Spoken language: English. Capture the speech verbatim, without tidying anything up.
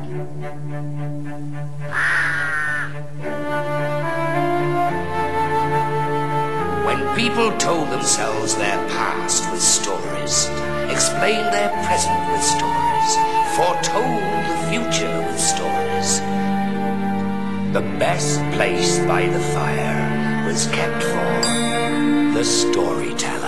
When people told themselves their past with stories, explained their present with stories, foretold the future with stories, the best place by the fire was kept for the storyteller.